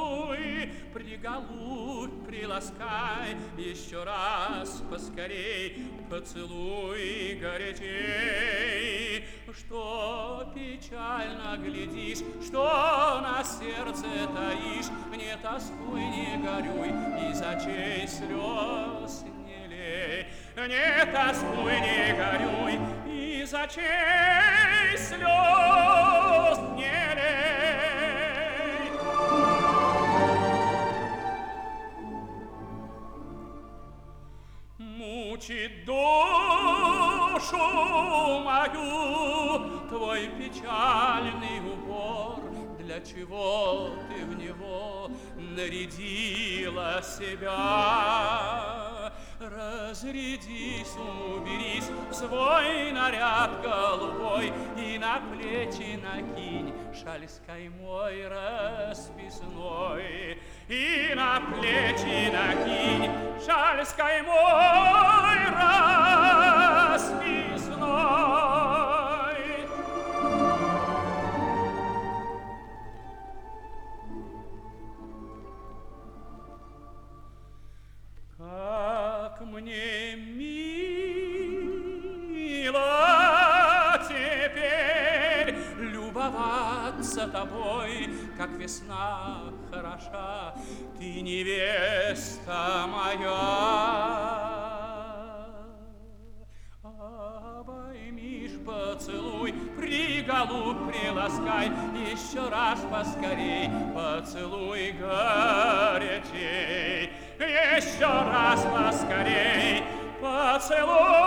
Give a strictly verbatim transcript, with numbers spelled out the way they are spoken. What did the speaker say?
поцелуй, приголубь, приласкай, еще раз поскорей, поцелуй горячей. Что печально глядишь, что на сердце таишь, не тоскуй, не горюй, из очей слез не лей. Не тоскуй, не горюй, из очей слез не лей. Мучит душу мою твой печальный убор. Для чего ты в него нарядила себя? Разрядись, уберись в свой наряд голубой и на плечи накинь шаль с каймой расписной. И на плечи накинь шаль с каймой расписной. Как мне мило теперь любоваться тобой, как весна хороша, ты невеста моя. Обоймишь, поцелуй, приголубь, приласкай, еще раз поскорей, поцелуй горячей. Еще раз поскорей, поцелуй